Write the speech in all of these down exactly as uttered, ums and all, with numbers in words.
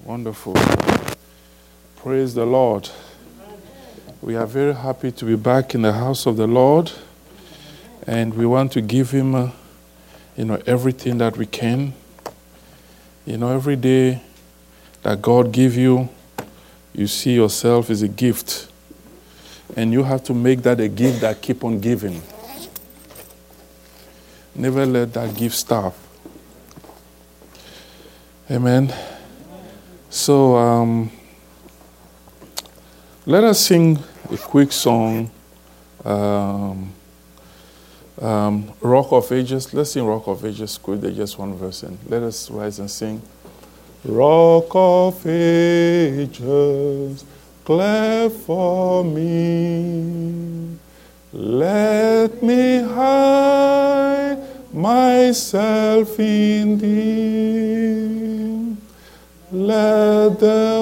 Wonderful. Praise the Lord. We are very happy to be back in the house of the Lord, and we want to give him, uh, you know, everything that we can. You know, every day that God give you, you see yourself as a gift, and you have to make that a gift that keep on giving. Never let that gift stop. Amen. So, um, let us sing a quick song, um, um, Rock of Ages. Let's sing Rock of Ages quickly, just one verse. And let us rise and sing. Rock of Ages, cleft for me. Let me hide myself in thee. Let the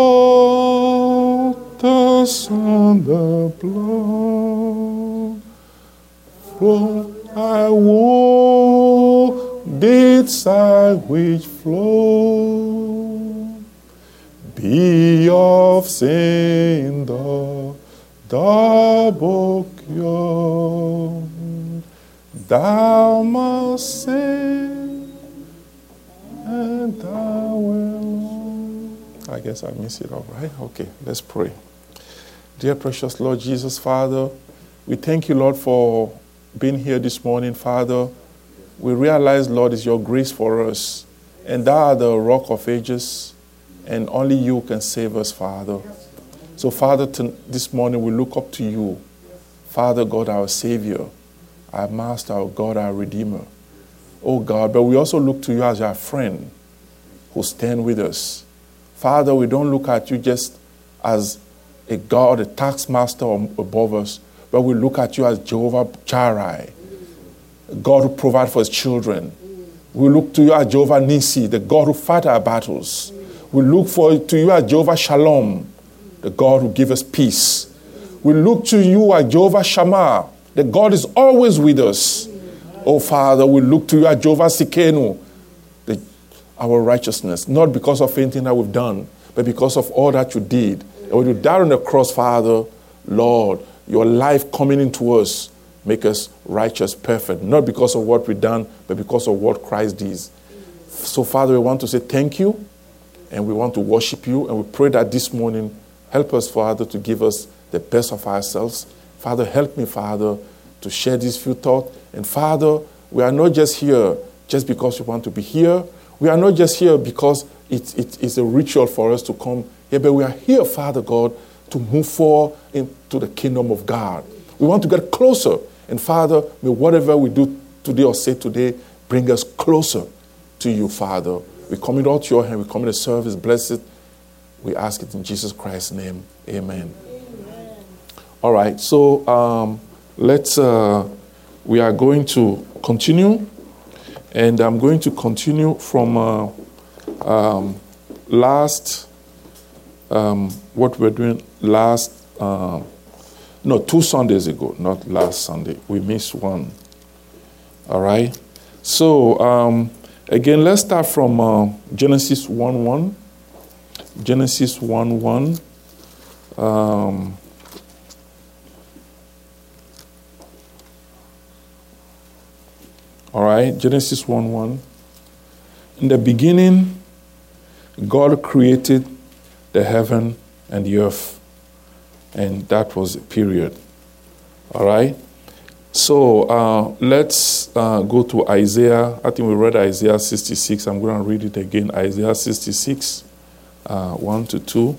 waters on the blood flow. I woe didst I which flow be of sin the double cure. Thou must save, and thou will. I guess I missed it all, right? Okay, let's pray. Dear precious Lord Jesus, Father, we thank you, Lord, for being here this morning, Father. We realize, Lord, it's your grace for us, and thou art the rock of ages, and only you can save us, Father. So, Father, to, this morning we look up to you, Father God, our Savior, our Master, our God, our Redeemer. Oh God, but we also look to you as our friend who stand with us. Father, we don't look at you just as a God, a tax master above us, but we look at you as Jehovah Jireh, God who provides for his children. We look to you as Jehovah Nissi, the God who fights our battles. We look for to you as Jehovah Shalom, the God who gives us peace. We look to you as Jehovah Shammah, the God is always with us. Oh, Father, we look to you as Jehovah Sikenu, the, our righteousness, not because of anything that we've done, but because of all that you did. And when you died on the cross, Father, Lord, your life coming into us, make us righteous, perfect, not because of what we've done, but because of what Christ did. So, Father, we want to say thank you, and we want to worship you, and we pray that this morning, help us, Father, to give us the best of ourselves. Father, help me, Father, to share these few thoughts. And Father, we are not just here just because we want to be here. We are not just here because it, it is a ritual for us to come here, but we are here, Father God, to move forward into the kingdom of God. We want to get closer. And Father, may whatever we do today or say today bring us closer to you, Father. We commit all to your hand. We commit the service. Bless it. We ask it in Jesus Christ's name. Amen. Amen. All right. So um, let's, uh, we are going to continue. And I'm going to continue from uh, um, last, um, what we were doing last, uh, no, two Sundays ago, not last Sunday. We missed one. All right. So, um, again, let's start from uh, Genesis one one. Genesis one one. Um, all right, Genesis one one. In the beginning, God created the heaven and the earth. And that was a period. All right? So uh, let's uh, go to Isaiah. I think we read Isaiah sixty-six. I'm going to read it again. Isaiah sixty-six, uh, one to two.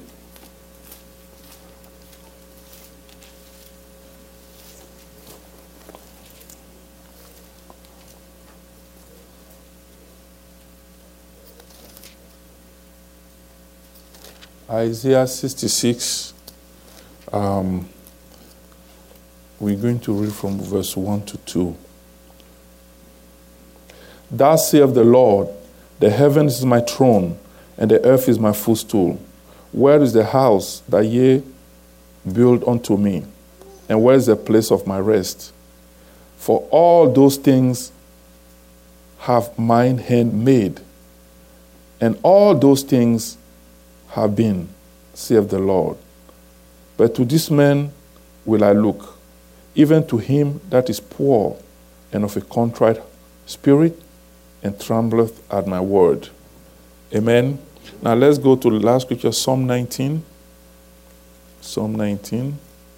Isaiah sixty-six. Um, we're going to read from verse one to two. Thus saith the Lord, the heavens is my throne, and the earth is my footstool. Where is the house that ye build unto me? And where is the place of my rest? For all those things have mine hand made, and all those things have been, saith the Lord. But to this man will I look, even to him that is poor and of a contrite spirit, and trembleth at my word. Amen. Now let's go to the last scripture, Psalm nineteen. Psalm nineteen.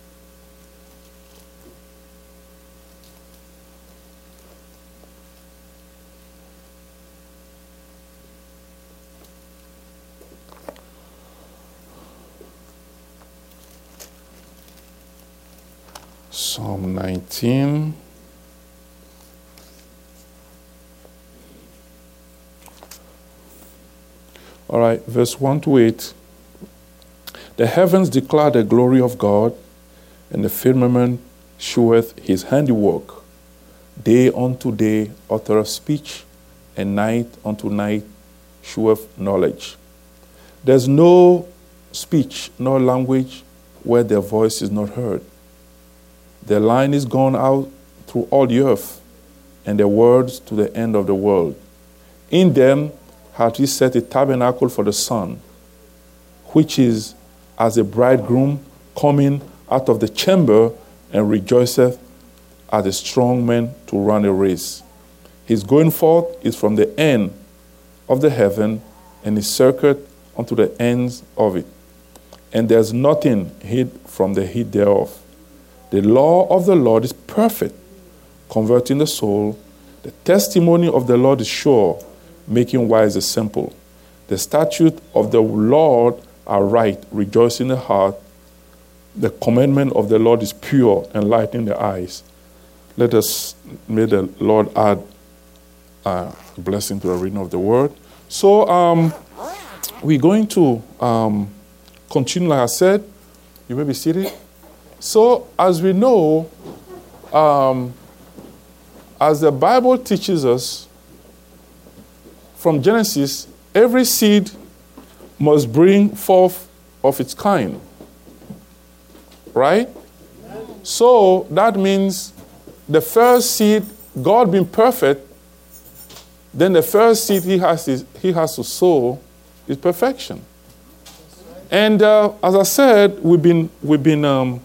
Psalm nineteen. All right, verse one to eight. The heavens declare the glory of God, and the firmament sheweth his handiwork. Day unto day uttereth speech, and night unto night sheweth knowledge. There's no speech, no language where their voice is not heard. Their line is gone out through all the earth, and their words to the end of the world. In them hath he set a tabernacle for the sun, which is as a bridegroom coming out of the chamber, and rejoiceth as a strong man to run a race. His going forth is from the end of the heaven, and his circuit unto the ends of it. And there's nothing hid from the heat thereof. The law of the Lord is perfect, converting the soul. The testimony of the Lord is sure, making wise the simple. The statutes of the Lord are right, rejoicing the heart. The commandment of the Lord is pure, enlightening the eyes. Let us, may the Lord add a blessing to the reading of the word. So um, we're going to um, continue, like I said. You may be seated. So as we know, um, as the Bible teaches us, from Genesis, every seed must bring forth of its kind. Right? So that means the first seed, God being perfect, then the first seed he has, is, he has to sow is perfection. And uh, as I said, we've been we've been um,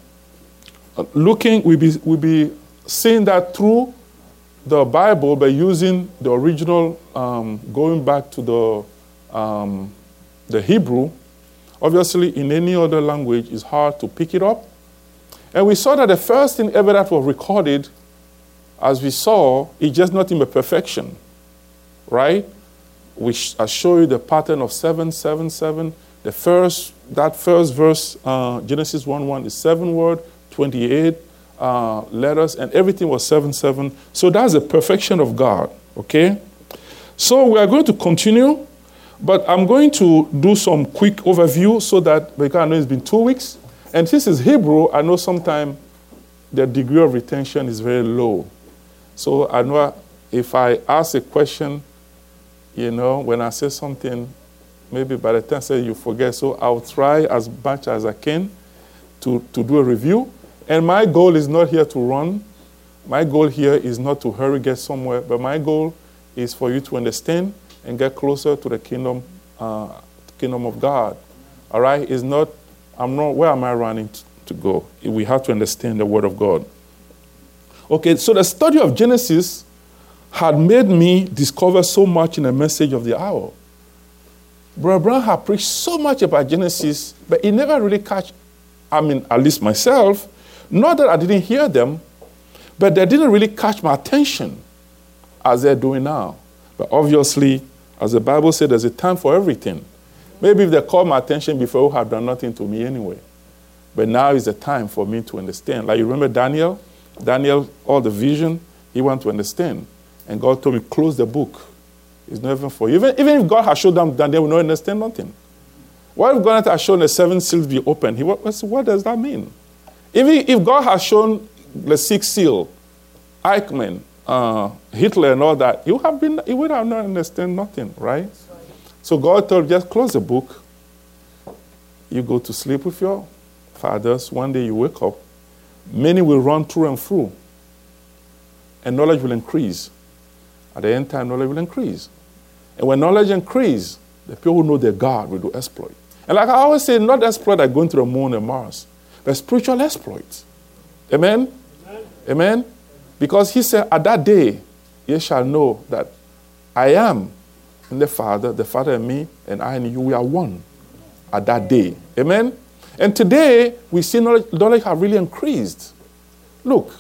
looking, we'll be we'll be seeing that through the Bible by using the original, um, going back to the um, the Hebrew. Obviously, in any other language, it's hard to pick it up. And we saw that the first thing ever that was recorded, as we saw, is just not in the perfection, right? We sh- I show you the pattern of seven, seven, seven. The first, that first verse, uh, Genesis one one, is seven word, twenty-eight uh, letters, and everything was seven, seven. So that's the perfection of God, okay? So we are going to continue, but I'm going to do some quick overview so that, because I know it's been two weeks, and this is Hebrew, I know sometimes the degree of retention is very low. So I know if I ask a question, you know, when I say something, maybe by the time I say you forget. So I'll try as much as I can to, to do a review. And my goal is not here to run. My goal here is not to hurry, get somewhere. But my goal is for you to understand and get closer to the kingdom, uh, kingdom of God. All right? It's not, I'm not, where am I running to, to go? We have to understand the word of God. Okay, so the study of Genesis had made me discover so much in the message of the hour. Brother Brown had preached so much about Genesis, but he never really catch, I mean, at least myself, not that I didn't hear them, but they didn't really catch my attention as they're doing now. But obviously, as the Bible said, there's a time for everything. Maybe if they called my attention before, it would have done nothing to me anyway. But now is the time for me to understand. Like you remember Daniel? Daniel, all the vision, he wanted to understand. And God told me, close the book. It's not even for you. Even, even if God has showed them, then they will not understand nothing. What if God has shown the seven seals be open? He, what, what does that mean? Even if God has shown the sixth seal, Eichmann, uh, Hitler and all that, you have been, you would have not understand nothing, right? So God told, just close the book. You go to sleep with your fathers. One day you wake up. Many will run through and through. And knowledge will increase. At the end time, knowledge will increase. And when knowledge increases, the people who know their God will do exploit. And like I always say, not exploit like going to the moon and Mars, but spiritual exploits. Amen? Amen? Amen? Because he said, at that day, ye shall know that I am in the Father, the Father and me, and I and you, we are one at that day. Amen? And today, we see knowledge, knowledge have really increased. Look,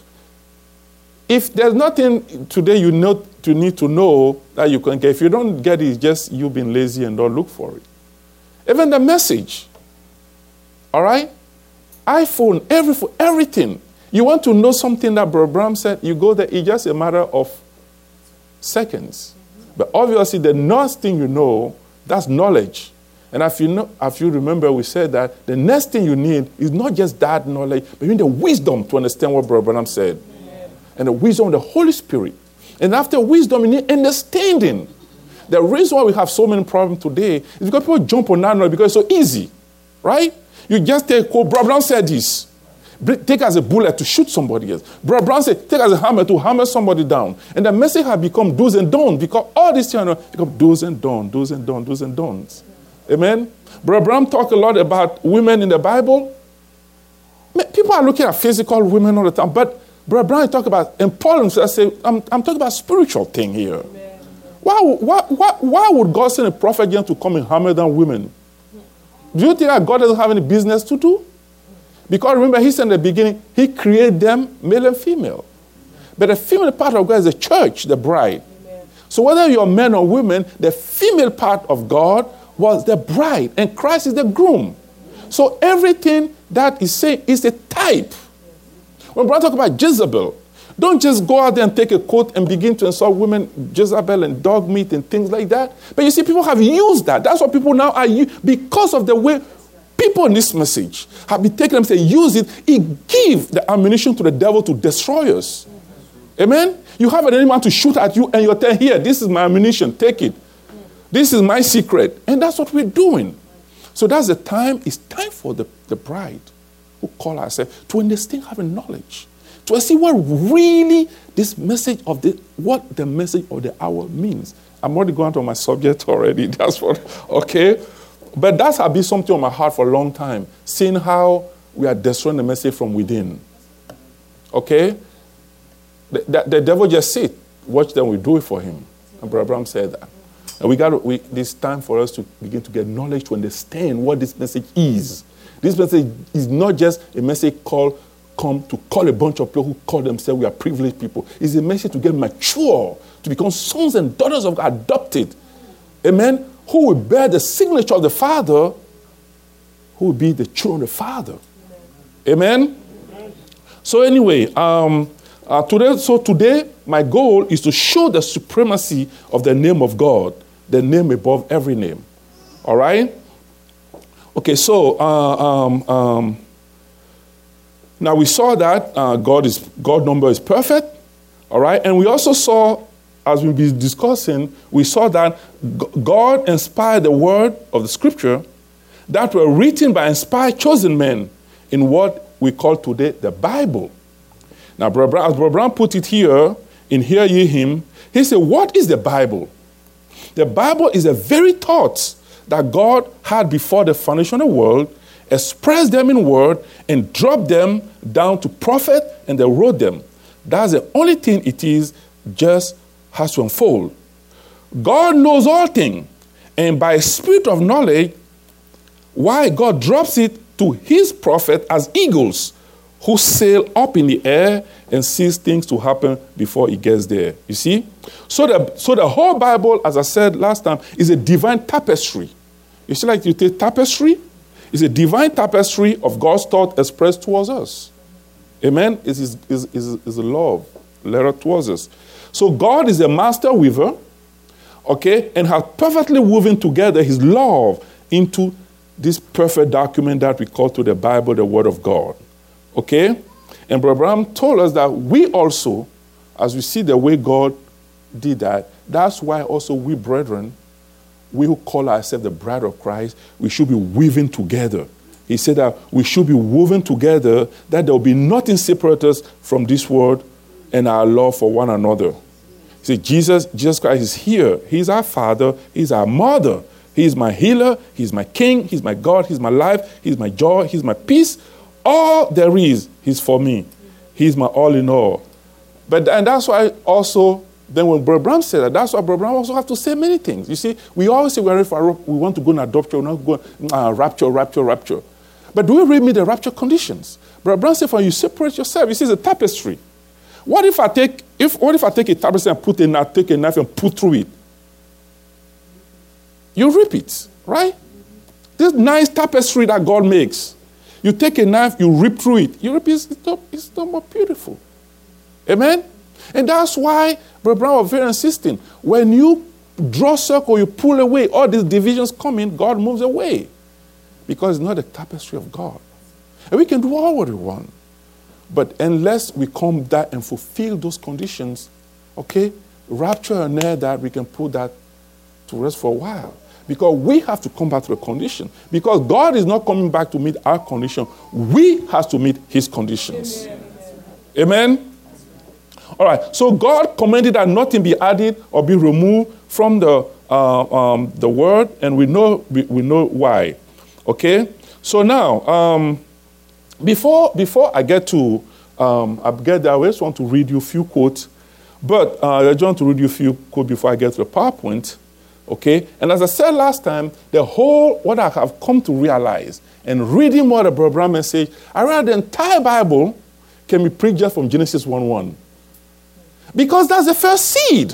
if there's nothing today you know to need to know that you can get, if you don't get it, it's just you being lazy and don't look for it. Even the message, all right? iPhone, every, everything. You want to know something that Brother Branham said, you go there, it's just a matter of seconds. But obviously, the next thing you know, that's knowledge. And if you know, if you remember, we said that the next thing you need is not just that knowledge, but you need the wisdom to understand what Brother Branham said. Amen. And the wisdom of the Holy Spirit. And after wisdom, you need understanding. The reason why we have so many problems today is because people jump on that knowledge because it's so easy. Right? You just take, oh, Brother Branham said this. Take as a bullet to shoot somebody else. Brother Branham said, take as a hammer to hammer somebody down. And the message has become do's and don'ts because all these things become do's and don'ts, do's and don'ts, do's and don'ts. Amen? Brother Branham talked a lot about women in the Bible. People are looking at physical women all the time, but Brother Branham talked about importance. I say, I'm, I'm talking about spiritual thing here. Amen. Why, why, why, why would God send a prophet again to come and hammer down women? Do you think that God doesn't have any business to do? Because remember, he said in the beginning, he created them male and female. But the female part of God is the church, the bride. Amen. So whether you're men or women, the female part of God was the bride, and Christ is the groom. So everything that is saying is a type. When Brother talk about Jezebel, don't just go out there and take a coat and begin to insult women, Jezebel and dog meat and things like that. But you see, people have used that. That's what people now are using because of the way people in this message have been taking them and say, use it. It gives the ammunition to the devil to destroy us. Amen? You have an enemy to shoot at you and you're telling, here, this is my ammunition, take it. This is my secret. And that's what we're doing. So that's the time. It's time for the, the bride who call ourselves to understand, having knowledge. To see what really this message of the, what the message of the hour means. I'm already going to my subject already. That's what, okay? But that's been something on my heart for a long time. Seeing how we are destroying the message from within. Okay? The, the, the devil just sit. Watch them, we do it for him. And Brother Branham said that. And we got we, this time for us to begin to get knowledge to understand what this message is. This message is not just a message called come to call a bunch of people who call themselves we are privileged people. It's a message to get mature, to become sons and daughters of God, adopted. Amen? Who will bear the signature of the Father, who will be the children of the Father. Amen? Amen? So anyway, um, uh, today, so today my goal is to show the supremacy of the name of God. The name above every name. All right? Okay, so uh, um, um, now we saw that uh, God is God number is perfect. All right? And we also saw, as we'll be discussing, we saw that God inspired the word of the scripture that were written by inspired chosen men in what we call today the Bible. Now, as Brother Brown put it here, in Hear Ye Him, he said, what is the Bible? The Bible is the very thoughts that God had before the foundation of the world, expressed them in word, and dropped them down to prophet, and they wrote them. That's the only thing it is, just has to unfold. God knows all things, and by a spirit of knowledge, why God drops it to his prophet as eagles who sail up in the air and sees things to happen before it gets there. You see? So the, so the whole Bible, as I said last time, is a divine tapestry. You see, like you take tapestry, it's a divine tapestry of God's thought expressed towards us. Amen? It is, is, is, is a love letter towards us. So God is a master weaver, okay, and has perfectly woven together his love into this perfect document that we call to the Bible, the Word of God. Okay? And Brother Branham told us that we also, as we see the way God did that, that's why also we brethren, we who call ourselves the bride of Christ, we should be weaving together. He said that we should be woven together, that there will be nothing separate us from this world and our love for one another. See, Jesus, Jesus Christ is here. He's our Father. He's our Mother. He's my healer. He's my king. He's my God. He's my life. He's my joy. He's my peace. All there is, he's for me. He's my all in all. But and that's why also, then when Brother Branham said that, that's why Brother Branham also have to say many things. You see, we always say we're ready for, we want to go in adoption, we want to go uh, rapture, rapture, rapture. But do we really meet the rapture conditions? Brother Branham said, when you separate yourself, you see, it's a tapestry. What if I take, if what if I take a tapestry and put a knife, take a knife and put through it? You rip it, right? This nice tapestry that God makes. You take a knife, you rip through it. You rip it, it's not, it's not more beautiful. Amen? And that's why Brother Brown was very insisting. When you draw circle, you pull away, all these divisions come in, God moves away. Because it's not the tapestry of God. And we can do all what we want. But unless we come back and fulfill those conditions, okay, rapture and there that we can put that to rest for a while. Because we have to come back to the condition. Because God is not coming back to meet our condition. We have to meet his conditions. Amen? Amen? All right. So God commanded that nothing be added or be removed from the uh, um, the word, and we know we, we know why. Okay. So now, um, before before I get to um, I get there, I just want to read you a few quotes. But uh, I just want to read you a few quotes before I get to the PowerPoint. Okay, and as I said last time, the whole, what I have come to realize, and reading more of the Brother Branham message, I read the entire Bible can be preached just from Genesis one one. Because that's the first seed.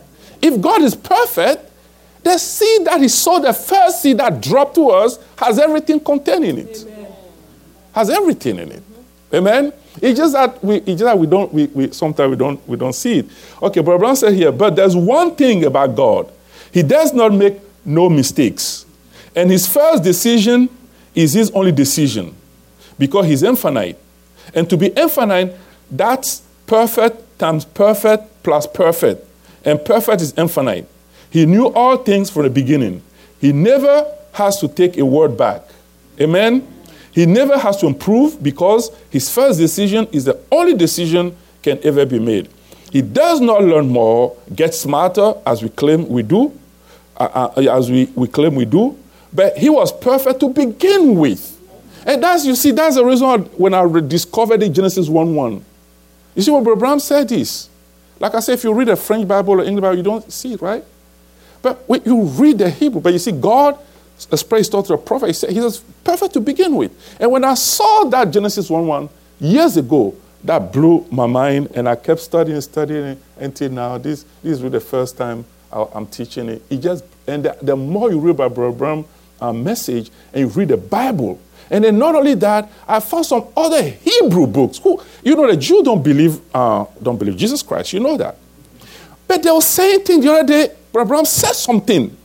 If God is perfect, the seed that he sowed, the first seed that dropped to us, has everything contained in it. Amen. Has everything in it. Mm-hmm. Amen? It's just that we, it's just that we don't, we, we sometimes we don't, we don't see it. Okay, Brother Branham said here, but there's one thing about God. He does not make no mistakes. And his first decision is his only decision because he's infinite. And to be infinite, that's perfect times perfect plus perfect. And perfect is infinite. He knew all things from the beginning. He never has to take a word back. Amen? He never has to improve because his first decision is the only decision can ever be made. He does not learn more, get smarter, as we claim we do, uh, uh, as we, we claim we do, but he was perfect to begin with. And that's, you see, that's the reason when I rediscovered in Genesis one one. You see what Brother Branham said is, like I said, if you read a French Bible or English Bible, you don't see it, right? But when you read the Hebrew, but you see, God expressed to the prophet, he said, he was perfect to begin with. And when I saw that Genesis one one years ago, that blew my mind, and I kept studying, studying until now. This, this is really the first time I, I'm teaching it. It just, and the, the more you read about Brother Branham's uh, message, and you read the Bible, and then not only that, I found some other Hebrew books. Who, you know, the Jews don't believe, uh, don't believe Jesus Christ. You know that. But they were saying things the other day. Brother Branham said something,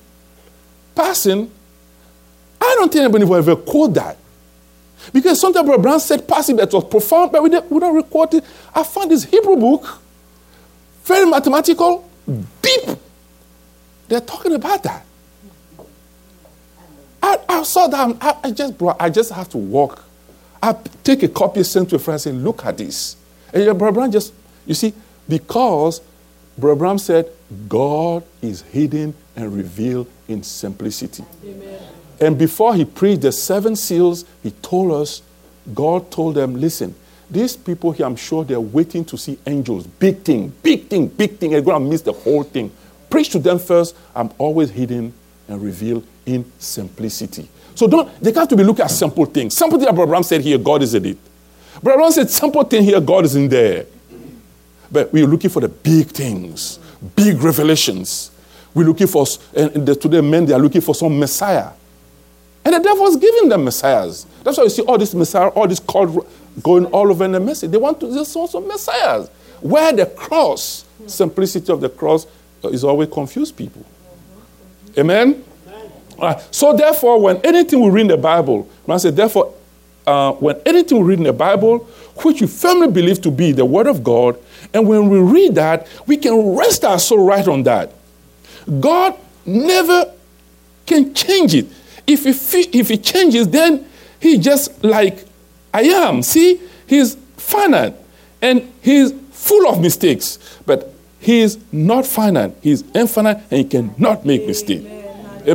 passing. I don't think anybody will ever quote that. Because sometimes Brother Branham said passing that was profound, but we don't, we don't record it. I found this Hebrew book, very mathematical, deep. They're talking about that. I, I saw that. I, I just brought, I just have to walk. I take a copy, send to a friend, and say, look at this. And Brother Branham just, you see, because Brother Branham said, God is hidden and revealed in simplicity. Amen. And before he preached the seven seals, he told us, God told them, listen, these people here, I'm sure they're waiting to see angels. Big thing, big thing, big thing. They're going to miss the whole thing. Preach to them first. I'm always hidden and revealed in simplicity. So don't, they have to be looking at simple things. Simple thing that Brother Branham said here, God is in it. Brother Branham said, simple thing here, God is in there. But we're looking for the big things, big revelations. We're looking for, and the, today men, they are looking for some Messiah. And the devil was giving them messiahs. That's why you see all this messiah, all this cult going all over in the message. They want to just want some messiahs. Where the cross, simplicity of the cross, is always confuse people. Amen? All right. So therefore, when anything we read in the Bible, when I say therefore, uh, when anything we read in the Bible, which we firmly believe to be the Word of God, and when we read that, we can rest our soul right on that. God never can change it. If he, if he changes, then he's just like I am. See, he's finite and he's full of mistakes. But he is not finite. He's infinite and he cannot make mistakes. Amen. Amen.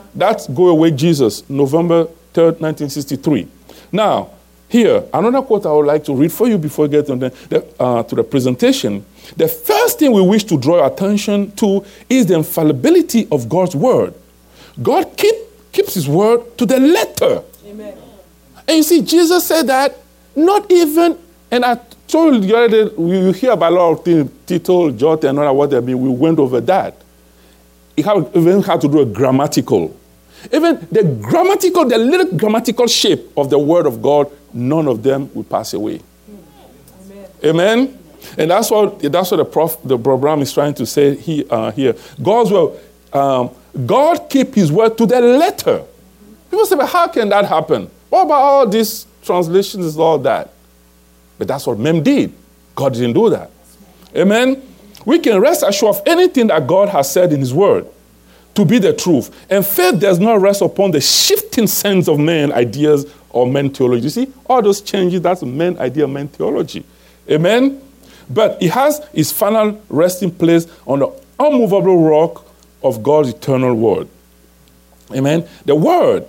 That's Go Away Jesus, November third, nineteen sixty-three. Now, here, another quote I would like to read for you before we get to the, uh, to the presentation. The first thing we wish to draw attention to is the infallibility of God's word. God keep, keeps his word to the letter. Amen. And you see, Jesus said that not even, and I told you the other day, you hear about a lot of things, Tito, Jot, and all what they mean. We went over that. It had, even had to do a grammatical. Even the grammatical, the little grammatical shape of the word of God, none of them will pass away. Amen. Amen? And that's what that's what the prof, the program is trying to say he, uh, here. God's word, um, God keep his word to the letter. People say, but how can that happen? What about all these translations and all that? But that's what men did. God didn't do that. Amen? We can rest assured of anything that God has said in his word to be the truth. And faith does not rest upon the shifting sense of men ideas or men theology. You see, all those changes, that's men idea, men theology. Amen? But it has its final resting place on the unmovable rock of God's eternal word. Amen? The word,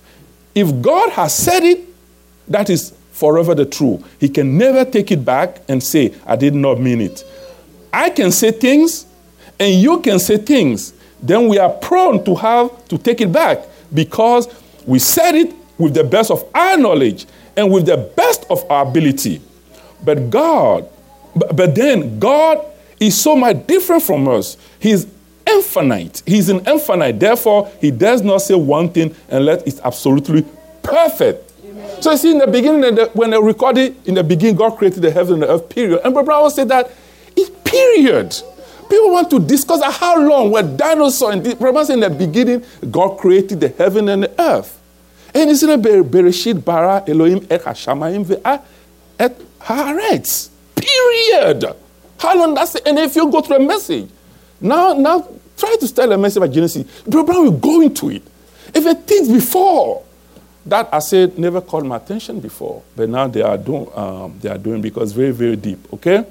if God has said it, that is forever the truth. He can never take it back and say, I did not mean it. I can say things, and you can say things. Then we are prone to have to take it back because we said it with the best of our knowledge and with the best of our ability. But God, but, but then God is so much different from us. He's infinite. He's an infinite. Therefore, he does not say one thing unless it's absolutely perfect. Amen. So you see, in the beginning, when they recorded, in the beginning, God created the heaven and the earth, period. And Brother Brown said that it's period. People want to discuss how long were dinosaurs. And Brother said in the beginning, God created the heaven and the earth. And it's in a Bereshit bara Elohim et hashamayim et haaretz. Period. How long that's it? And if you go to the message, now, now try to tell a message about Genesis. Brother Brown will go into it. If it things before that I said never caught my attention before, but now they are doing. Um, they are doing because very very deep. Okay.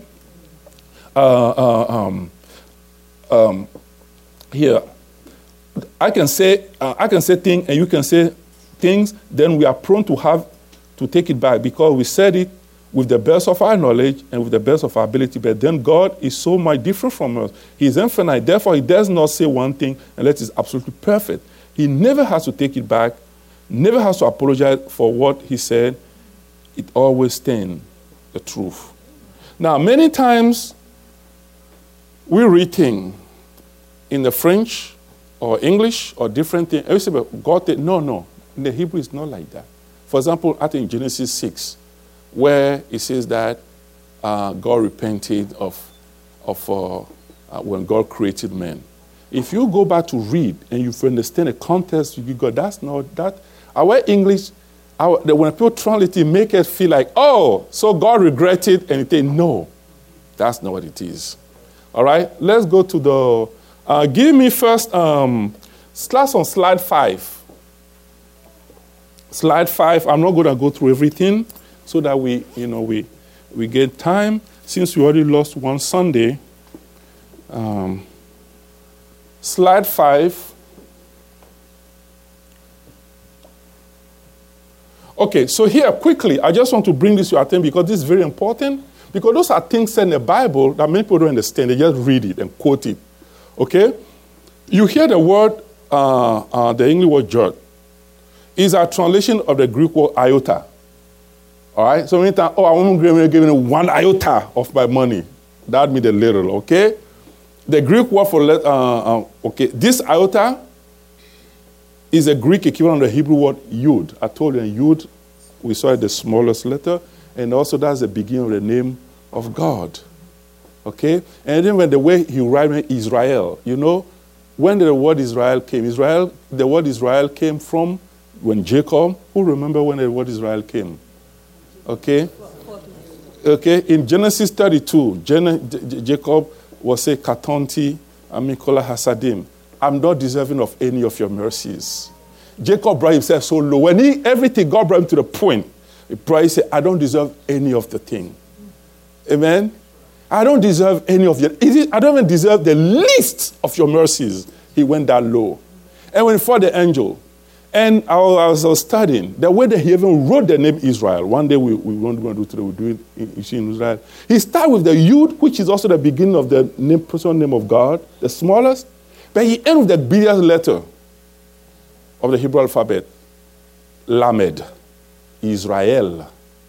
Uh, uh, um, um, here, I can say uh, I can say things and you can say things. Then we are prone to have to take it back because we said it with the best of our knowledge and with the best of our ability. But then God is so much different from us. He is infinite. Therefore, he does not say one thing unless it's absolutely perfect. He never has to take it back, never has to apologize for what he said. It always stands the truth. Now, many times we read things in the French or English or different things. And we say, but God, no, no. In the Hebrew, it's not like that. For example, I think Genesis six, where it says that uh, God repented of, of uh, uh, when God created man. If you go back to read and you understand the context, you go, that's not that. Our English, our, when people translate it, make it feel like, oh, so God regretted anything. No, that's not what it is. All right, let's go to the, uh, give me first, um, class on slide five. Slide five, I'm not going to go through everything so that we, you know, we, we get time. Since we already lost one Sunday, um, slide five. Okay, so here, quickly, I just want to bring this to your attention because this is very important. Because those are things said in the Bible that many people don't understand. They just read it and quote it. Okay? You hear the word, uh, uh, the English word jot. It's a translation of the Greek word iota. All right? So many times, oh, I won't give me one iota of my money. That means a little, okay? The Greek word for, uh, uh, okay, this iota is a Greek equivalent of the Hebrew word yud. I told you, yud, we saw it the smallest letter. And also that's the beginning of the name of God. Okay? And then when the way he writes Israel, you know, when the word Israel came, Israel, the word Israel came from when Jacob, who remember when the word Israel came? Okay? Okay, in Genesis thirty-two, Gen- J- Jacob was say, Katonti, Amikola Hasadim. I'm not deserving of any of your mercies. Jacob brought himself so low. When he, everything, God brought him to the point. He said, I don't deserve any of the thing. Amen? I don't deserve any of your, I don't even deserve the least of your mercies. He went that low. And when for the angel, and I was, I was studying, the way that he even wrote the name Israel, one day we, we won't go to do today, we'll do it in, in Israel. He started with the Yud, which is also the beginning of the name, personal name of God, the smallest, but he ended with the biggest letter of the Hebrew alphabet, Lamed, Israel.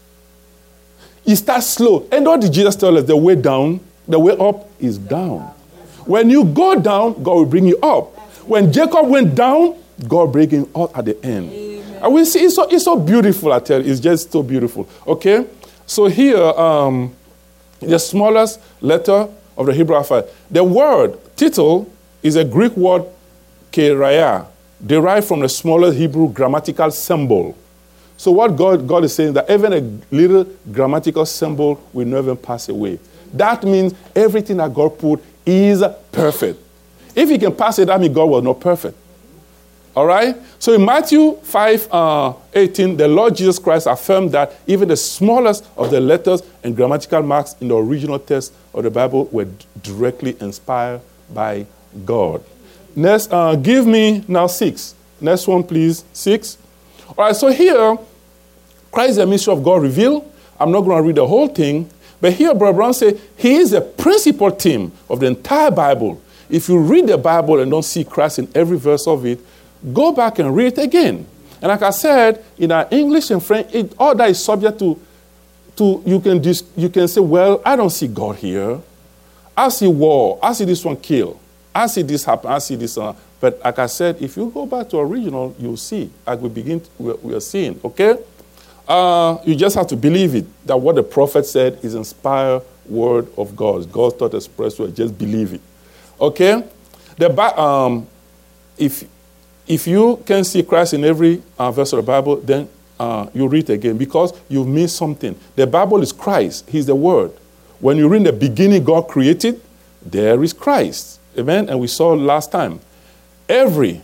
He starts slow. And what did Jesus tell us? The way down, the way up is down. When you go down, God will bring you up. When Jacob went down, God bring him up at the end. Amen. And we see it's so, it's so beautiful, I tell you. It's just so beautiful. Okay? So here, um, the smallest letter of the Hebrew alphabet. The word title is a Greek word, keraya, derived from the smallest Hebrew grammatical symbol. So what God, God is saying, that even a little grammatical symbol will never pass away. That means everything that God put is perfect. If he can pass it, that means God was not perfect. All right? So in Matthew five eighteen, the Lord Jesus Christ affirmed that even the smallest of the letters and grammatical marks in the original text of the Bible were directly inspired by God. Next, uh, give me now six. Next one, please. Six. All right, so here, Christ is the mystery of God revealed. I'm not going to read the whole thing, but here, Brother Brown says, he is the principal theme of the entire Bible. If you read the Bible and don't see Christ in every verse of it, go back and read it again. And like I said, in our English and French, it, all that is subject to, to you can dis, you can say, well, I don't see God here. I see war. I see this one kill. I see this happen. I see this. Uh, but like I said, if you go back to original, you'll see. Like we begin, to, we, we are seeing. Okay, uh, you just have to believe it. That what the prophet said is inspired word of God. God's thought expressed word. Just believe it. Okay, the um, if if you can see Christ in every uh, verse of the Bible, then uh, you read again because you miss something. The Bible is Christ. He's the Word. When you read the beginning, God created. There is Christ. Amen. And we saw last time. Every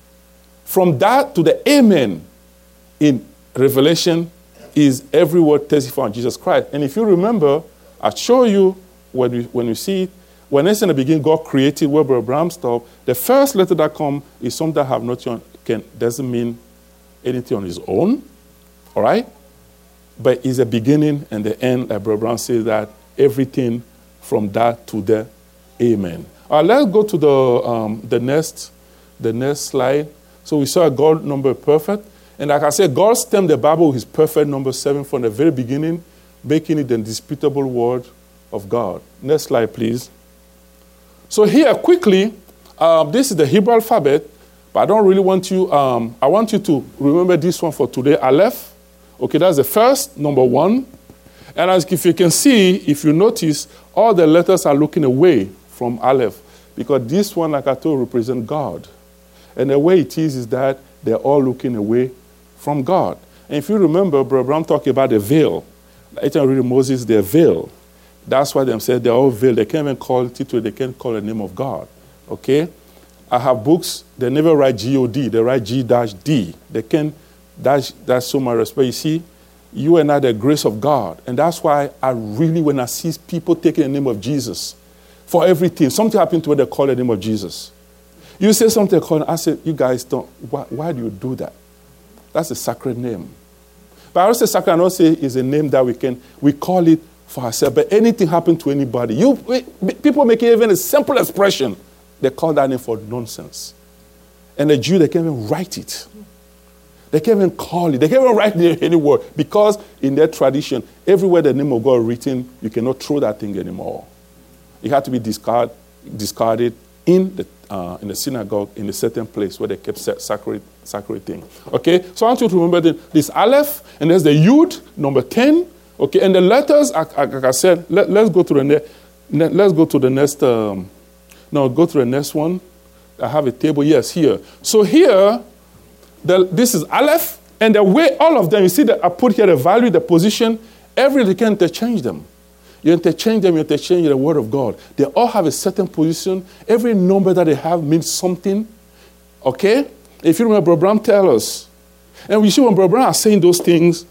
from that to the Amen in Revelation is every word testifying on Jesus Christ. And if you remember, I show you when you when you see it. When it's in the beginning, God created where Brother Abraham stopped. The first letter that comes is something that have not on, can doesn't mean anything on its own, all right? But it's a beginning and the end. Like Brother Abraham says that everything from that to the Amen. All right, let's go to the um, the next the next slide. So we saw God number perfect, and like I said, God stamped the Bible with His perfect number seven from the very beginning, making it the indisputable word of God. Next slide, please. So here, quickly, um, this is the Hebrew alphabet, but I don't really want you, um, I want you to remember this one for today, Aleph. Okay, that's the first, number one. And as if you can see, if you notice, all the letters are looking away from Aleph, because this one, like I told, represents God. And the way it is is that they're all looking away from God. And if you remember, Brother Brown talking about the veil. Like I read Moses, their veil. That's why they said they're all veiled. They can't even call it title. They can't call the name of God. Okay? I have books. They never write G O D. They write G dash D. They can't. That's, that's so much respect. You see, you and I, the grace of God. And that's why I really, when I see people taking the name of Jesus for everything, something happened to when they call the name of Jesus. You say something, call, I say, you guys don't. Why, why do you do that? That's a sacred name. But I also say sacred, I don't say it's a name that we can, we call it for ourselves. But anything happen to anybody, you people make it even a simple expression. They call that name for nonsense. And the Jew, they can't even write it. They can't even call it. They can't even write it any word. Because in their tradition, everywhere the name of God is written, you cannot throw that thing anymore. It had to be discard, discarded in the uh, in the synagogue in a certain place where they kept sacred sacred thing. Okay, so I want you to remember this Aleph, and there's the Yud, number ten. Okay, and the letters, like I said, let, let's go to the ne- ne- let's go to the next. Um, no, go to the next one. I have a table. Yes, here. So here, the, this is Aleph, and the way all of them, you see that I put here the value, the position. Every you can interchange them. You interchange them. You interchange the word of God. They all have a certain position. Every number that they have means something. Okay. If you remember, Brother Brown tell us, and we see when Brother Brown are saying those things.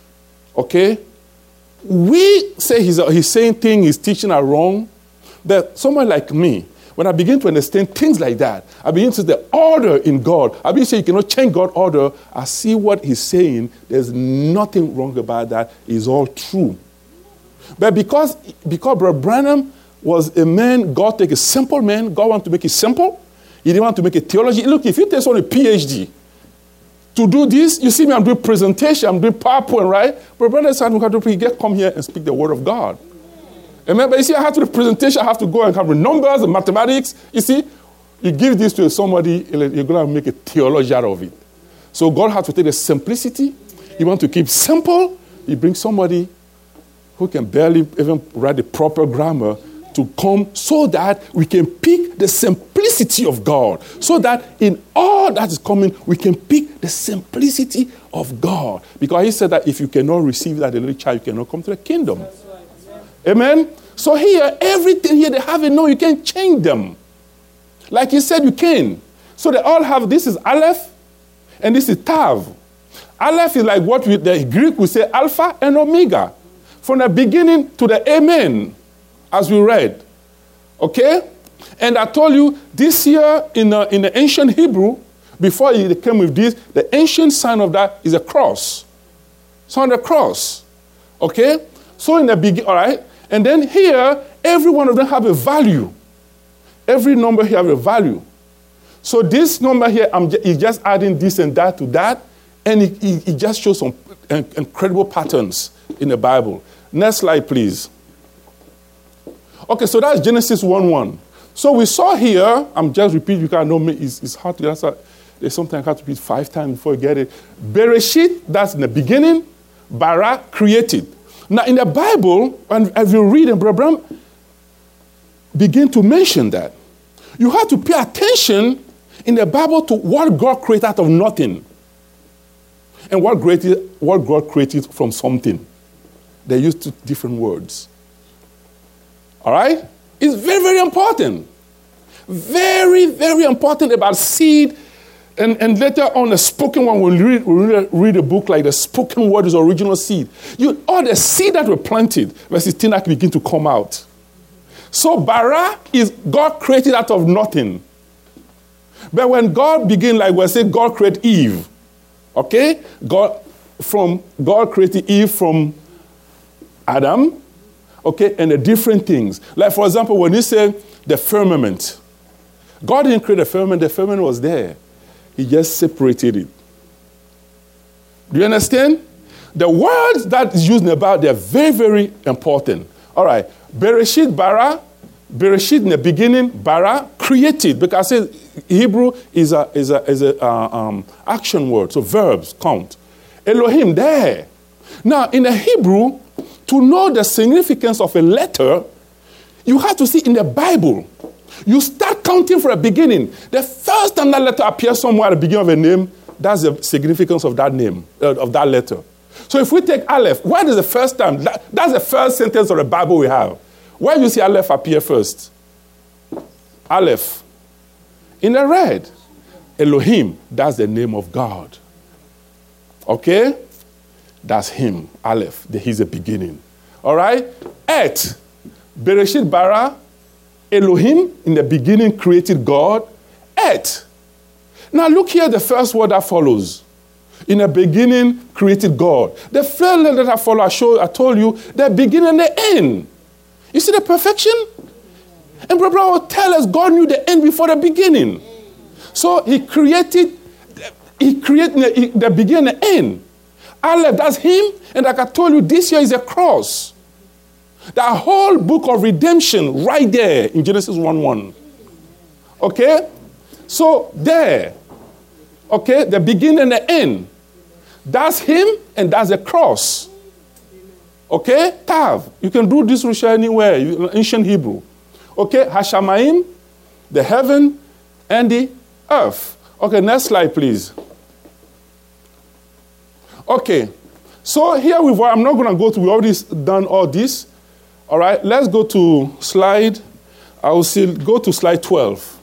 Okay. We say he's, he's saying things, he's teaching are wrong. But someone like me, when I begin to understand things like that, I begin to see the order in God. I begin to say you cannot change God's order. I see what he's saying. There's nothing wrong about that. It's all true. But because, because Brother Branham was a man, God take a simple man, God wanted to make it simple. He didn't want to make a theology. Look, if you take on a PhD to do this, you see me, I'm doing presentation, I'm doing PowerPoint, right? But Brother Branham, he get come here and speak the word of God. Amen. But you see, I have to do the presentation, I have to go and have the numbers and mathematics. You see, you give this to somebody, you're going to make a theology out of it. So God has to take the simplicity. He wants to keep simple. He brings somebody who can barely even write the proper grammar to come so that we can pick the simplicity of God. So that in all that is coming, we can pick the simplicity of God. Because he said that if you cannot receive that, the little child, you cannot come to the kingdom. Right. Yeah. Amen? So here, everything here, they have it. No, you can't change them. Like he said, you can. So they all have, this is Aleph, and this is Tav. Aleph is like what we, the Greek would say Alpha and Omega. From the beginning to the Amen, as we read. Okay? And I told you, this year in the, in the ancient Hebrew, before he came with this, the ancient sign of that is a cross. So on the cross. Okay? So in the beginning, all right? And then here, every one of them have a value. Every number here have a value. So this number here, I'm j- is just adding this and that to that, and it, it, it just shows some incredible patterns in the Bible. Next slide, please. Okay, so that's Genesis one one. So we saw here, I'm just repeating, you can't know me, it's, it's hard to, that's a, there's sometimes I have to repeat five times before you get it. Bereshit, that's in the beginning, bara, created. Now in the Bible, and as you read, and Brother Branham begin to mention that, you have to pay attention in the Bible to what God created out of nothing. And what, created, what God created from something. They use two different words. All right? It's very, very important. Very, very important about seed. And, and later on, the spoken one, when we read, we read, read a book like the spoken word is original seed. You, all the seed that were planted, verse sixteen, that begin to come out. So bara is God created out of nothing. But when God began, like we say, God created Eve. Okay? God from God created Eve from Adam, okay, and the different things. Like, for example, when you say the firmament, God didn't create the firmament, the firmament was there. He just separated it. Do you understand? The words that is used in the Bible, they're very, very important. All right, Bereshit, bara, Bereshit in the beginning, bara, created, because I said Hebrew is a, is a, is a uh, um, action word, so verbs count. Elohim, there. Now, in the Hebrew, to know the significance of a letter, you have to see in the Bible. You start counting from the beginning. The first time that letter appears somewhere at the beginning of a name, that's the significance of that name, uh, of that letter. So if we take Aleph, when is the first time? That, that's the first sentence of the Bible we have. Where do you see Aleph appear first? Aleph. In the red. Elohim, that's the name of God. Okay? That's him, Aleph. He's the beginning. All right? Et, Bereshit bara, Elohim, in the beginning created God. Et. Now look here, the first word that follows. In the beginning created God. The first letter that follows, I, show, I told you, the beginning and the end. You see the perfection? And Brother will tell us God knew the end before the beginning. So he created, he created the, the beginning and the end. Aleph, that's him. And like I told you, this year is a cross. That whole book of redemption right there in Genesis one one. Okay? So there. Okay? The beginning and the end. That's him and that's a cross. Okay? Tav. You can do this research anywhere. Ancient Hebrew. Okay? Hashamayim, the heaven and the earth. Okay, next slide, please. Okay, so here we've, I'm not going to go to, we've already done all this. All right, let's go to slide, I will still go to slide twelve.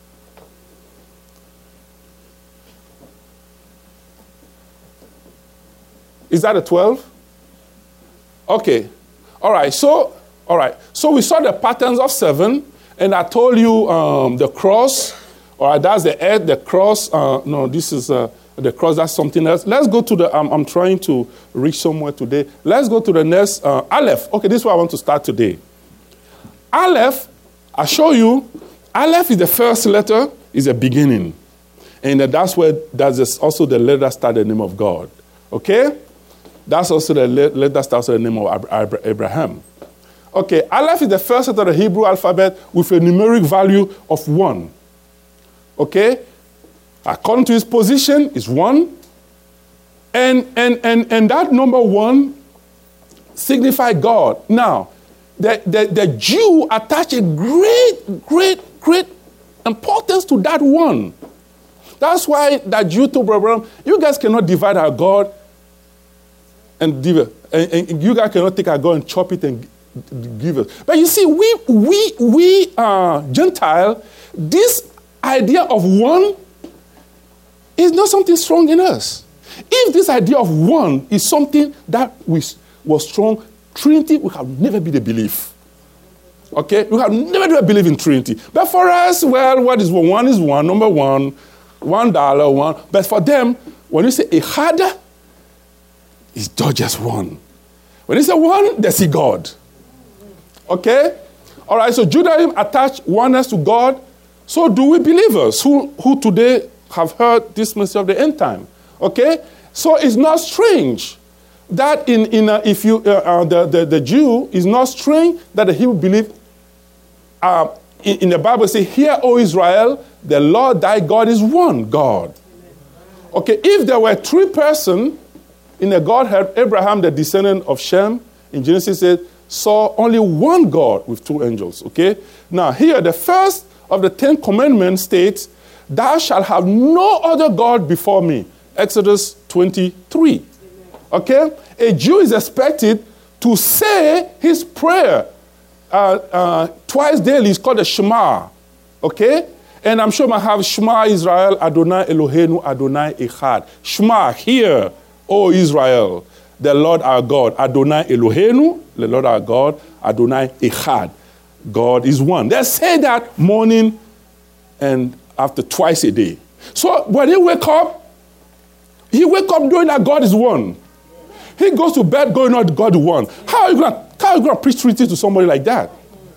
Is that a twelve? Okay, all right, so, all right, so we saw the patterns of seven, And I told you um, the cross, or that's the head, the cross. Uh, no, this is uh, the cross. That's something else. Let's go to the, um, I'm trying to reach somewhere today. Let's go to the next, uh, Aleph. Okay, this is where I want to start today. Aleph, I show you, Aleph is the first letter, is a beginning. And that's where, that's also the letter that starts the name of God. Okay? That's also the letter that starts the name of Abraham. Okay, Aleph is the first letter of the Hebrew alphabet with a numeric value of one. Okay? According to his position, is one. And, and, and, and that number one signifies God. Now, the, the, the Jew attached a great, great, great importance to that one. That's why that Jew told Abraham, you guys cannot divide our God and give it. And, and you guys cannot take our God and chop it and give it. But you see, we, we, we uh, Gentile, this idea of one is not something strong in us. If this idea of one is something that we, was strong, Trinity would have never been a belief. Okay? We have never been a belief in Trinity. But for us, well, what is one? One is one, number one, one dollar, one. But for them, when you say Echad, it's not just one. When you say one, they see God. Okay? All right, so Judaism attached oneness to God. So do we believers who, who today have heard this message of the end time. Okay? So it's not strange that in, in uh, if you, uh, uh, the, the, the Jew is not strange that the Hebrew believe uh, in, in the Bible say, hear, O Israel, the Lord thy God is one God. Okay, if there were three persons in the Godhead, Abraham, the descendant of Shem, in Genesis said, saw only one God with two angels. Okay? Now here, the first of the Ten Commandments states, thou shalt have no other God before me. Exodus twenty-three. Okay? A Jew is expected to say his prayer uh, uh, twice daily. It's called the Shema. Okay? And I'm sure I have Shema Israel, Adonai Eloheinu, Adonai Echad. Shema, hear, O Israel, the Lord our God. Adonai Eloheinu, the Lord our God. Adonai Echad. God is one. They say that morning and after twice a day. So when he wake up, he wake up knowing that God is one. He goes to bed going on God is one. How are you going to, how are you going to preach Trinity to somebody like that?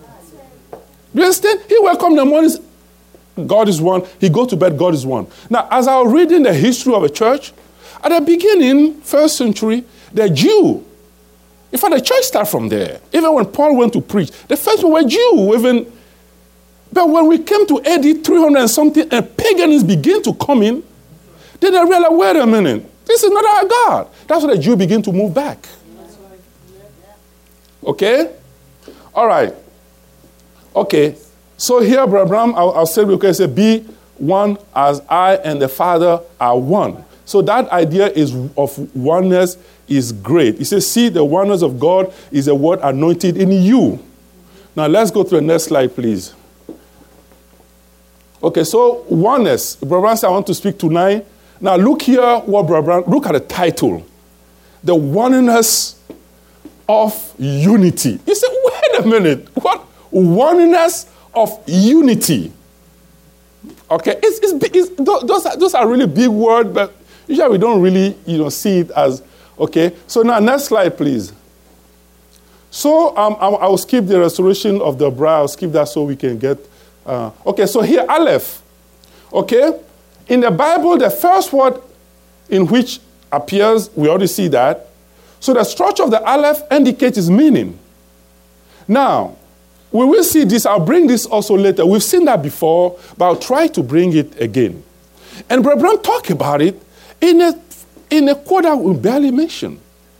Do you understand? He wake up in the morning, God is one. He goes to bed, God is one. Now, as I was reading the history of a church, at the beginning, first century, the Jew, in fact, the church started from there. Even when Paul went to preach, the first one were Jew. Even, but when we came to A D three hundred and something, and paganism began to come in, then they realized, wait a minute, this is not our God. That's when the Jew began to move back. Okay? All right. Okay. So here, Brother Abraham, I'll, I'll say, okay, say, be one as I and the Father are one. So that idea is of oneness is great. He says, see, the oneness of God is a word anointed in you. Now let's go to the next slide, please. Okay, so oneness. Brother Abraham said, I want to speak tonight. Now look here, what Brother Abraham, look at the title. The oneness of unity. You say, wait a minute. What? Oneness of unity. Okay, it's, it's, it's, those, are, those are really big words, but usually we don't really, you know, see it as, okay. So now, next slide, please. So um, I, I will skip the restoration of the bride. I'll skip that so we can get, uh, okay, so here, Aleph. Okay, in the Bible, the first word in which appears, we already see that. So the structure of the Aleph indicates its meaning. Now, we will see this. I'll bring this also later. We've seen that before, but I'll try to bring it again. And Brother Brown talked about it in a, in a quote that we barely mentioned.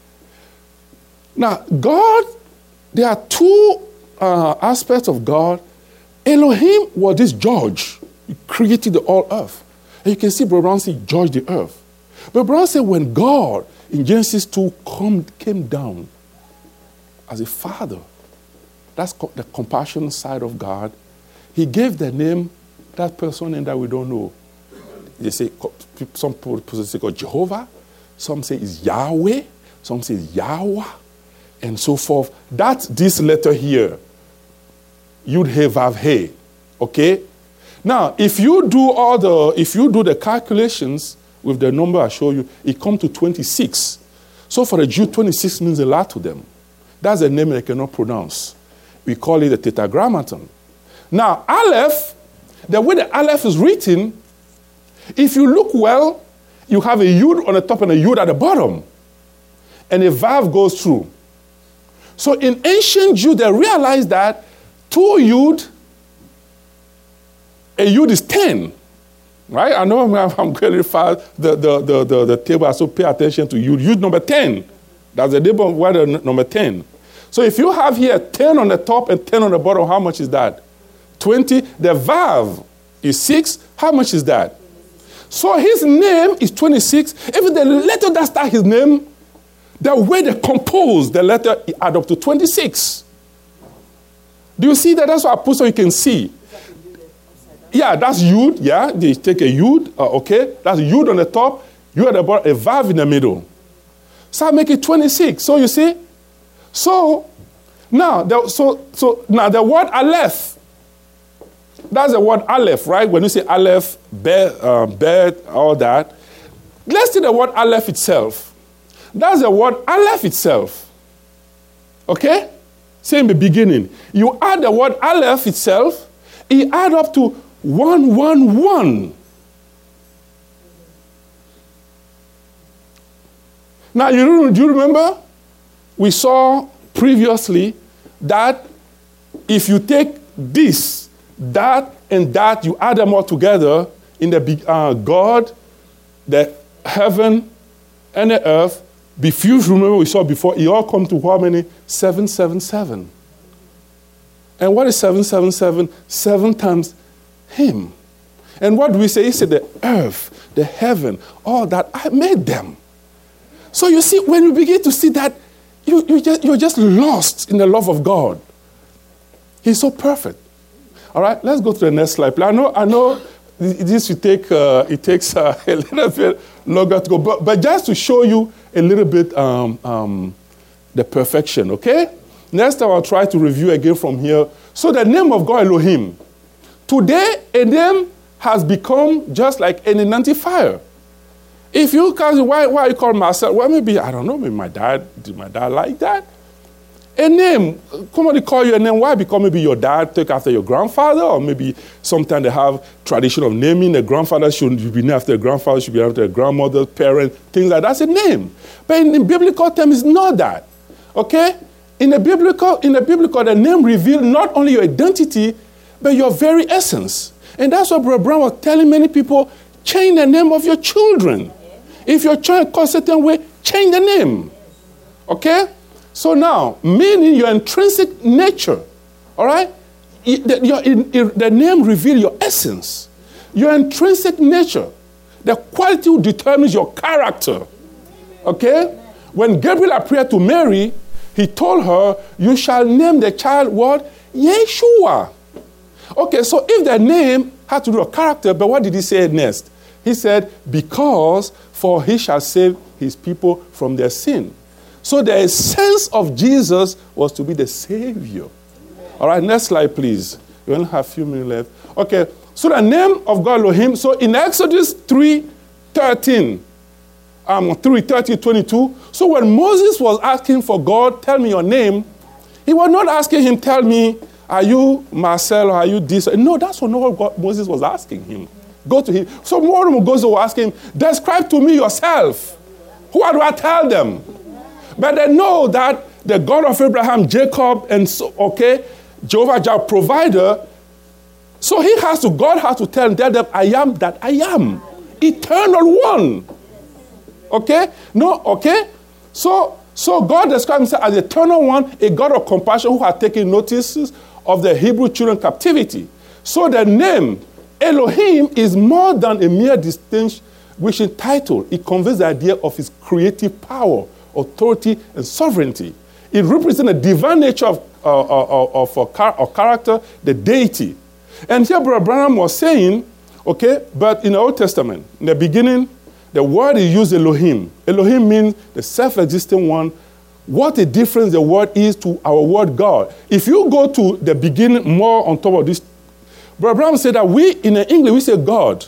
Now, God, there are two uh, aspects of God. Elohim was this judge. He created the whole earth. And you can see Brother Brown say, judge the earth. But Brown said when God, in Genesis two, come, came down as a father, that's the compassion side of God. He gave the name, that person name that we don't know. They say, some people say called Jehovah. Some say it's Yahweh. Some say Yahweh. And so forth. That's this letter here. Yud He Vav He. Okay? Now, if you do all the, if you do the calculations with the number I show you, it comes to twenty-six. So for a Jew, twenty-six means a lot to them. That's a name they cannot pronounce. We call it the Tetragrammaton. Now, Aleph, the way the Aleph is written, if you look well, you have a Yud on the top and a Yud at the bottom. And a Vav goes through. So in ancient Jew, they realized that two Yud, a Yud is ten. Right? I know I'm, I'm going to fast the, the, the, the, the table, so pay attention to Yud. Yud number ten. That's the table where the number ten. So if you have here ten on the top and ten on the bottom, how much is that? twenty. The Vav is six. How much is that? So his name is twenty-six. Even the letter that starts his name, the way they compose the letter, it add up to twenty-six. Do you see that? That's what I put so you can see. Yeah, that's Yud. Yeah, they take a Yud. Uh, okay, that's Yud on the top. You at the bottom, a Vav in the middle. So I make it twenty-six. So you see? So now, the, so, so now the word Aleph, that's the word Aleph, right? When you say Aleph, Bet, uh, Bet, all that. Let's see the word Aleph itself. That's the word Aleph itself. Okay? Say in the beginning. You add the word Aleph itself, it add up to one, one, one. Now, you, do you remember? We saw previously that if you take this, that, and that, you add them all together in the uh, God, the heaven, and the earth, be fused, remember we saw before, it all come to how many? seven seven seven. And what is seven seven seven? Seven times him. And what do we say? He said the earth, the heaven, all that, I made them. So you see, when you begin to see that, you, you just, you're just lost in the love of God. He's so perfect. All right, let's go to the next slide. I know, I know this will take, uh, it takes uh, a little bit longer to go, but, but just to show you a little bit um, um, the perfection, okay? Next time I'll try to review again from here. So the name of God Elohim. Today, a name has become just like an identifier. If you can, why, why you call myself? Well, maybe, I don't know, maybe my dad, did my dad like that? A name, somebody call you a name, why? Because maybe your dad took after your grandfather, or maybe sometimes they have tradition of naming. The grandfather should be named after the grandfather, should be named after the grandmother, parent, things like that. That's a name. But in, in biblical terms, it's not that. Okay? In the biblical, in the biblical, the name reveals not only your identity, but your very essence. And that's what Brother Brown was telling many people, change the name of your children. If your child calls a certain way, change the name. Okay? So now, meaning your intrinsic nature, all right? It, the, your, it, it, the name reveals your essence, your intrinsic nature. The quality determines your character. Okay? When Gabriel appeared to Mary, he told her, you shall name the child what? Yeshua. Okay, so if the name had to do with character, but what did he say next? He said, because for he shall save his people from their sin. So the essence of Jesus was to be the Savior. All right, next slide, please. We only have a few minutes left. Okay, so the name of God Elohim. So in Exodus three thirteen, um, three thirty, twenty-two. So when Moses was asking for God, tell me your name, he was not asking him, tell me, are you Marcel or are you this? No, that's not what God, Moses was asking him. Go to him. So more of them goes to ask him, describe to me yourself. Who do I tell them? But they know that the God of Abraham, Jacob, and so, okay, Jehovah Jireh, provider. So he has to, God has to tell them, I am that I am. Eternal one. Okay? No, okay? So, so God describes himself as eternal one, a God of compassion who has taken notices of the Hebrew children captivity. So the name Elohim is more than a mere distinguishing title. It conveys the idea of his creative power, authority, and sovereignty. It represents a divine nature of, uh, of, of, of, of character, the deity. And here Brother Branham was saying, okay, but in the Old Testament, in the beginning, the word is used Elohim. Elohim means the self-existing one what a difference the word is to our word God. If you go to the beginning more on top of this, Brother Branham said that we, in English, we say God.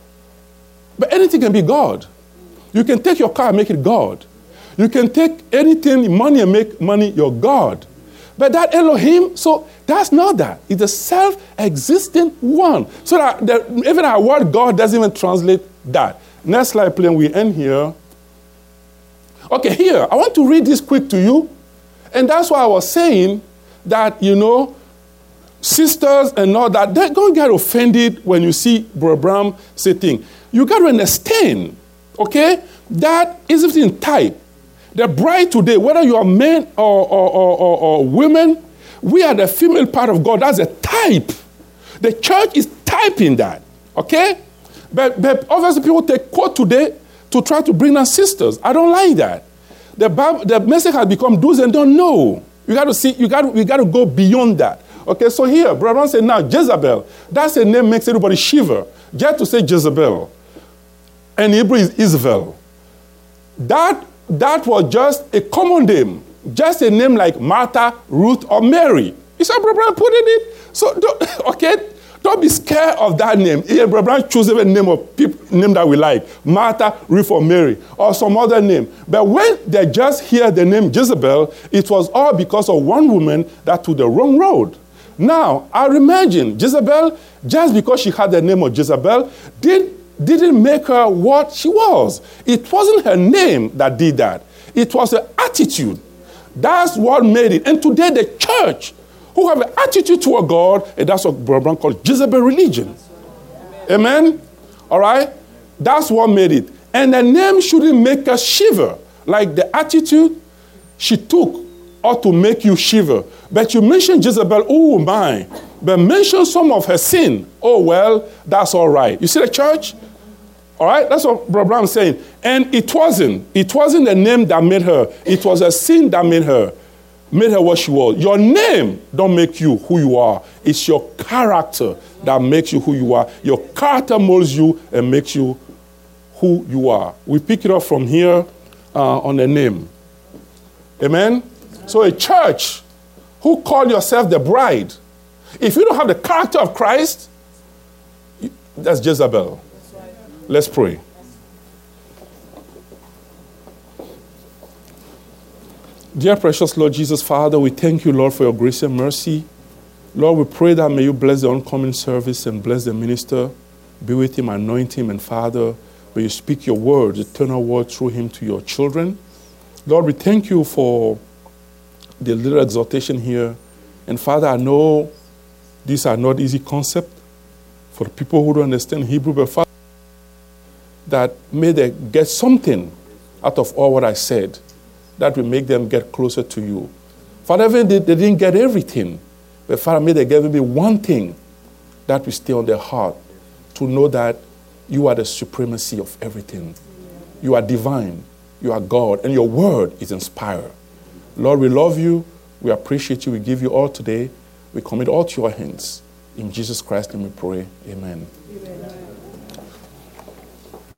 But anything can be God. You can take your car and make it God. You can take anything, money, and make money your God. But that Elohim, so that's not that. It's a self-existing one. So that the, even our word God doesn't even translate that. Next slide, please. We end here. Okay, here, I want to read this quick to you. And that's why I was saying that, you know, sisters and all that, they don't get offended when you see Brother Branham say things. You got to understand, okay, that is in type. The bride today, whether you are men or, or, or, or, or women, we are the female part of God. That's a type. The church is typing that, okay? But, but obviously people take quote today to try to bring us sisters. I don't like that. The Bible, the message has become do's and don't know. You got to see, you got to, you got to go beyond that. Okay, so here, Brother said now, Jezebel, that's a name makes everybody shiver. Just to say Jezebel. And Hebrew is Isabel. That, that was just a common name. Just a name like Martha, Ruth, or Mary. You said, Brother put in it. So, don't, okay, don't be scared of that name. Yeah, Brother choose a name of people, name that we like. Martha, Ruth, or Mary, or some other name. But when they just hear the name Jezebel, it was all because of one woman that took the wrong road. Now, I imagine Jezebel, just because she had the name of Jezebel, did, didn't make her what she was. It wasn't her name that did that. It was her attitude. That's what made it. And today the church, who have an attitude toward God, and that's what Brother Branham called Jezebel religion. Amen? Amen? All right? That's what made it. And the name shouldn't make us shiver. Like the attitude she took ought to make you shiver. But you mentioned Jezebel, oh my. But mention some of her sin. Oh, well, that's all right. You see the church? All right? That's what Brother Branham is saying. And it wasn't. It wasn't the name that made her. It was a sin that made her. Made her what she was. Your name don't make you who you are. It's your character that makes you who you are. Your character molds you and makes you who you are. We pick it up from here uh, on the name. Amen? So a church who call yourself the bride, if you don't have the character of Christ, that's Jezebel. Let's pray. Dear precious Lord Jesus, Father, we thank you, Lord, for your grace and mercy. Lord, we pray that may you bless the oncoming service and bless the minister. Be with him, anoint him, and Father, may you speak your word, eternal word through him to your children. Lord, we thank you for the little exhortation here. And Father, I know these are not easy concepts for the people who don't understand Hebrew, but Father, that may they get something out of all what I said that will make them get closer to you. Father, even they, they didn't get everything, but Father, may they give me one thing that will stay on their heart, to know that you are the supremacy of everything. You are divine. You are God, and your word is inspired. Lord, we love you. We appreciate you. We give you all today. We commit all to your hands. In Jesus Christ's name we pray. Amen.